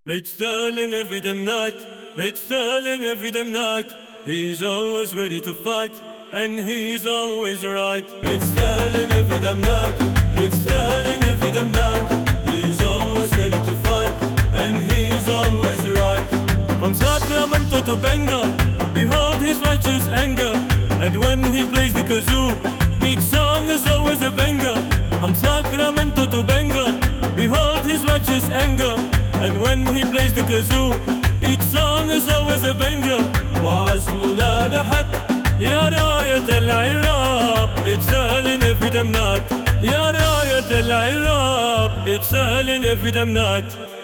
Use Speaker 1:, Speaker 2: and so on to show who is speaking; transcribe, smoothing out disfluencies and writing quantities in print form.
Speaker 1: Sterling every damn night, Sterling every damn night. He's always ready to fight, and he's always right. Sterling every damn night, Sterling every damn night. He's always ready to fight, and he's always right. From Sacramento to Bengal, behold his righteous anger. And when he plays the kazoo, each song is always a banger. From Sacramento to Bengal, behold his righteous anger. And when he plays the kazoo, each song is always a banger. وعزمنا لحد يا راية العراق. Sterling every damn night. يا راية العراق. Sterling every damn night.